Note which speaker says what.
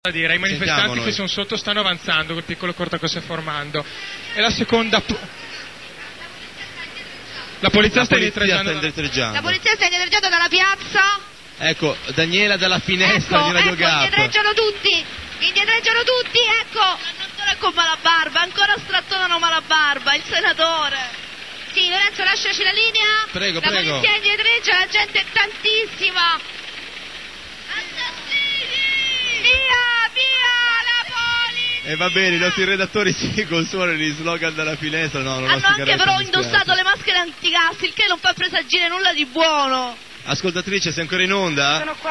Speaker 1: da dire ai manifestanti che sono sotto, stanno avanzando, quel piccolo cortocircuito si è formando. E la seconda, la polizia sta indietreggiando.
Speaker 2: La polizia sta indietreggiando dalla piazza.
Speaker 3: Ecco, Daniela dalla finestra di Radio Gap.
Speaker 2: Indietreggiano tutti, ecco. Ancora con Malabarba, ancora strattonano Malabarba, il senatore. Sì, Lorenzo, lasciaci la linea.
Speaker 3: Prego,
Speaker 2: la polizia indietreggia, la gente è tantissima. Via la polizia!
Speaker 3: E va bene, i nostri redattori si consuonano gli slogan dalla finestra. No, non
Speaker 2: hanno anche però indossato le maschere antigas, il che non fa presagire nulla di buono.
Speaker 3: Ascoltatrice, sei ancora in onda?
Speaker 2: Sono qua.